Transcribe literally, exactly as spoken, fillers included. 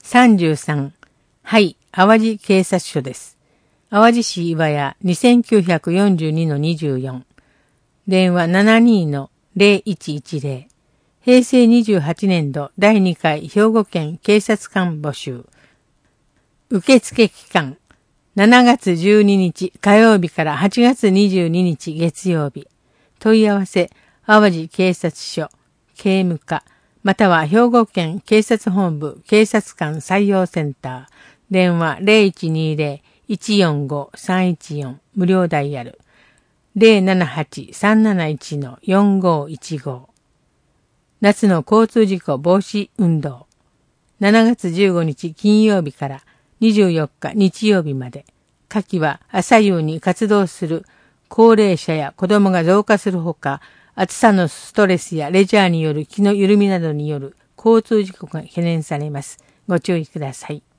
さんじゅうさん、はい、淡路警察署です。淡路市岩屋 にせんきゅうひゃくよんじゅうにのにじゅうよん。電話 ななにのゼロいちいちゼロ。平成にじゅうはちねんどだいにかい兵庫県警察官募集。受付期間、しちがつじゅうににち火曜日からはちがつにじゅうににち月曜日。問い合わせ、淡路警察署、警務課、または兵庫県警察本部警察官採用センター、電話 ゼロいちにゼロ いちよんご さんいちよん 無料ダイヤル、ゼロななはち さんなないち よんごいちご。夏の交通事故防止運動。しちがつじゅうごにち金曜日からにじゅうよっか日曜日まで。夏季は朝夕に活動する高齢者や子供が増加するほか、暑さのストレスやレジャーによる気の緩みなどによる交通事故が懸念されます。ご注意ください。